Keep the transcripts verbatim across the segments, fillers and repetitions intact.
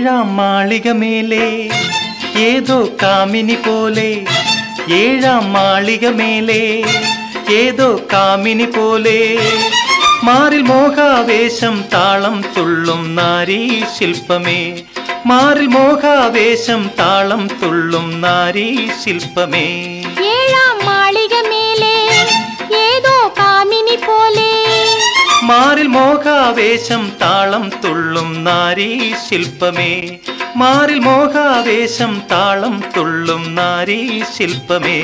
ഏഴാം മാളികമേലെ ഏതോ കാമിനി പോലെ, ഏഴാം മാളികമേലെ ഏതോ കാമിനി പോലെ, മാറിൽ മോഹാവേശം താളം തുള്ളും നാരീ ശില്പമേ, മാറിൽ മോഹാവേശം താളം തുള്ളും നാരീ ശില്പമേ. ഏഴാം മാളികമേലെ ഏതോ കാമിനി പോലെ, മാറിൽ മോഹാവേശം താളം തുള്ളും നാരീ ശില്പമേ, മാറിൽ മോഹാവേശം താളം തുള്ളും നാരീ ശില്പമേ.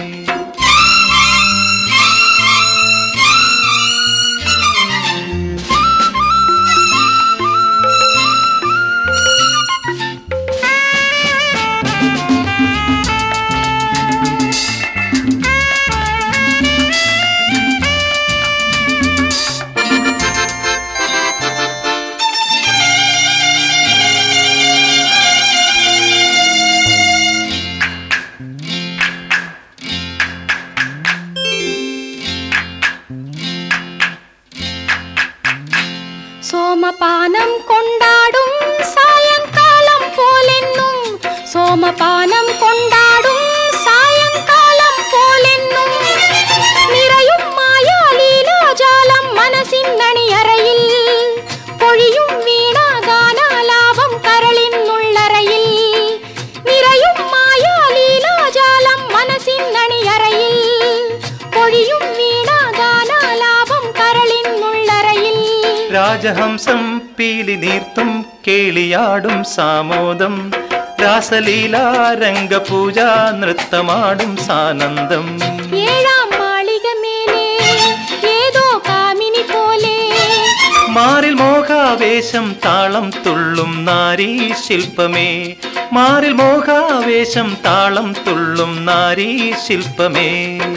സോമപാനം കൊണ്ടാടും സായങ്കാലം പോലെന്നും, സോമപാനം കൊണ്ടാടും സായങ്കാലം പോലെന്നും, നിറയും മായാലീലാജാലം മനസ്സിന്നണിയറയിൽ, പൊഴിയും വീണാഗാനാലാപം കരളിന്നുള്ളറയിൽ, നിറയും മായാലീലാജാലം മനസ്സിന്നണിയറയിൽ, പൊഴിയും വീണാഗാനാലാപം കരളിന്നുള്ളറയിൽ. രാജഹംസം പീലി നീർത്തും കേളിയാടും സാമോദം, രാസലീലാ രംഗപൂജ നൃത്തമാടും സാനന്ദം. ഏഴാം മാളികമേലെ ഏതോ കാമിനി പോലെ, മാറിൽ മോഹാവേശം താളം തുള്ളും നാരീ ശില്പമേ, മാറിൽ മോഹാവേശം താളം തുള്ളും നാരീ ശില്പമേ.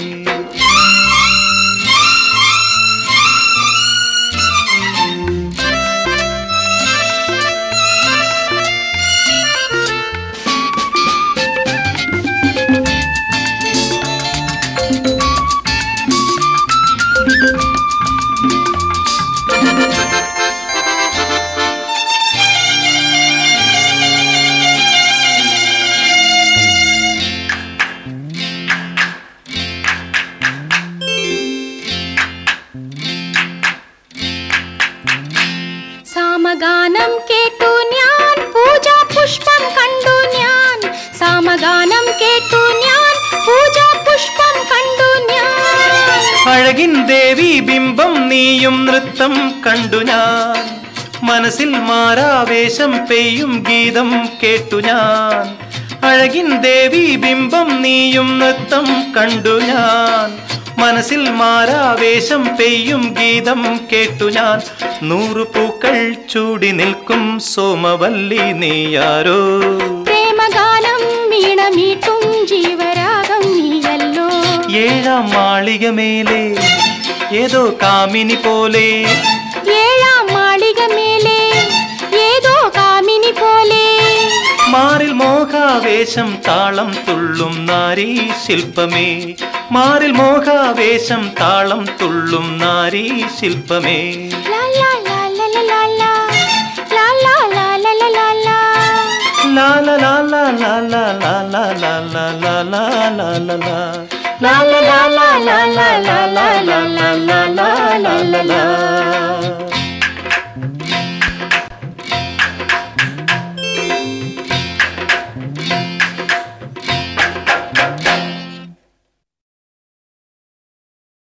സാമഗാനം കേട്ടു ഞാൻ, പൂജാ പുഷ്പം കണ്ടു ഞാൻ, സാമഗാനം കേട്ടു ഞാൻ, പൂജാ പുഷ്പം കണ്ടു ഞാൻ. അഴകിൻ ദേവി ബിംബം നീയും നൃത്തം കണ്ടു ഞാൻ, മനസ്സിൽ മാറാവേശം പെയ്യും ഗീതം കേട്ടു ഞാൻ. അഴകിൻ ദേവി ബിംബം നീയും നൃത്തം കണ്ടു ഞാൻ, മനസ്സിൽ മാറാവേശം പെയ്യും ഗീതം കേട്ടു ഞാൻ. നൂറു പൂക്കൾ ചൂടി നിൽക്കും സോമവല്ലി നീയാരോ, പ്രേമഗാനം വീണമീട്ടും ജീവരാഗം നീയല്ലോ. ഏഴാം മാളികമേലെ ഏതോ കാമിനി പോലെ, ഏഴാം മാളികമേലെ ഏതോ കാമിനി പോലെ, മാറിൽ മോഹാവേശം താളം തുള്ളും നാരീ ശില്പമേ, മാറിൽ മോഹാവേശം താളം തുള്ളും നാരീ ശില്പമേ. ലാ ലാ ലാ ലാ ലാ ലാ, ലാ ലാ ലാ ലാ ലാ ലാ ലാ, ലാ ലാ ലാ ലാ ലാ ലാ ലാ ലാ ലാ ലാ ലാ ലാ ലാ ലാ ലാ, ലാ ലാ ലാ ലാ ലാ ലാ ലാ ലാ ലാ ലാ ലാ ലാ ലാ ലാ.